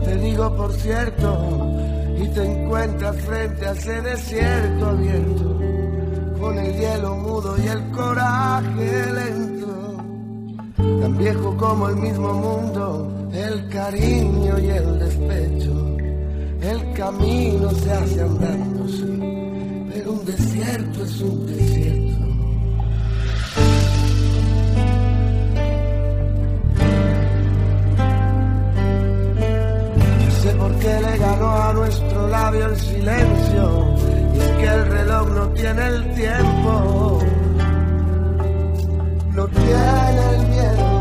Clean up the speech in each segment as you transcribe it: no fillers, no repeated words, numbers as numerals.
te digo por cierto, y te encuentras frente a ese desierto abierto, con el hielo mudo y el coraje lento, tan viejo como el mismo mundo, el cariño y el despecho. El camino se hace andando, sí, pero un desierto es un desierto. Yo sé por qué le ganó a nuestro labio el silencio, y es que el reloj no tiene el tiempo, no tiene el miedo.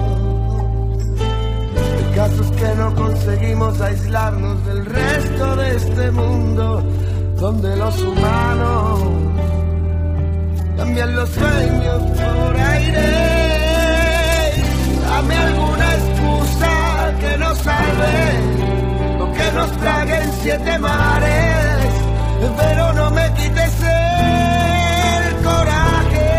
El caso es que no conseguimos aislarnos del resto de este mundo, donde los humanos cambian los sueños por aire. Dame alguna excusa que nos salve, o que nos traguen 7 mares, pero no me quites el coraje.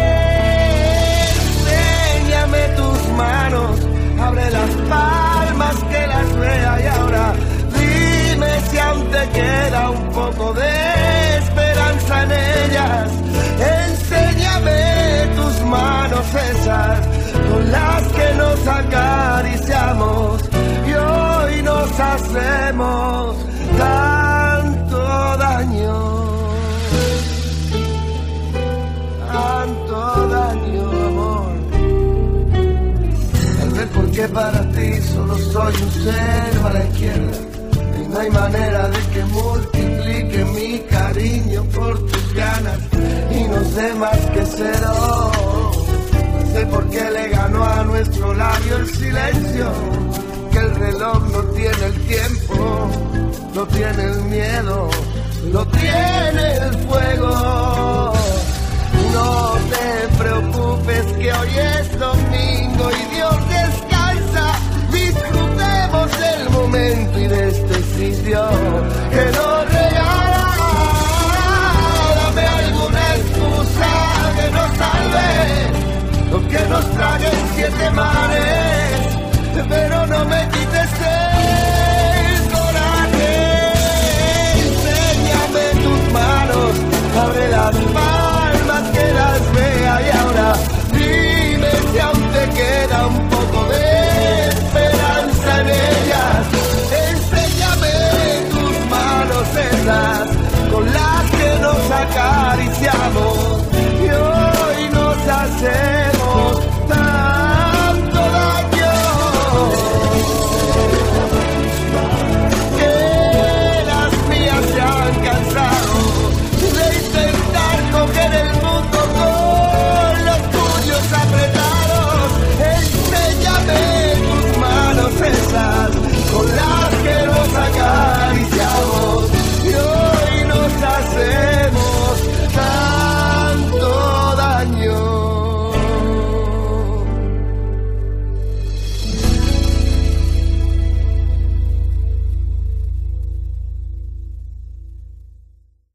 Enséñame tus manos, abre las palmas que las vea, y ahora dime si aún te queda un poco de esperanza en ellas. Enséñame tus manos esas con las que nos acariciamos y hoy nos hacemos tanto daño. Tanto daño, amor. Tal vez porque para ti solo soy un cero a la izquierda, y no hay manera de que multiplique mi cariño por tus ganas, y no sé más que cero. No sé por qué le ganó a nuestro labio el silencio, que el reloj no